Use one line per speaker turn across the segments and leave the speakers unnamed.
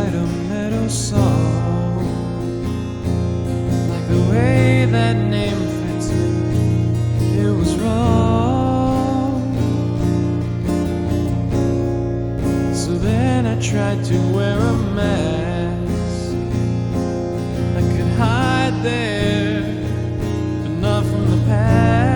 write a metal song, like the way that name fits me, it was wrong. So then I tried to wear a mask that could hide there, but not from the past.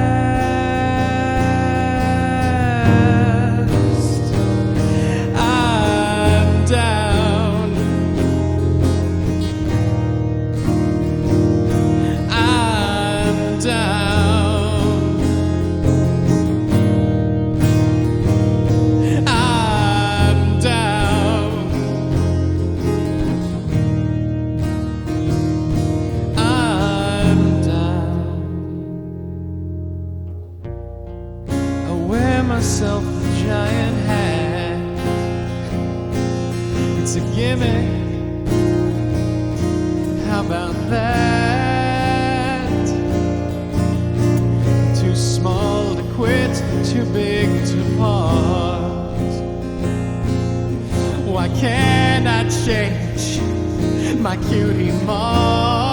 Myself a giant hat. It's a gimmick. How about that? Too small to quit, too big to part. Why can't I change my cutie mark?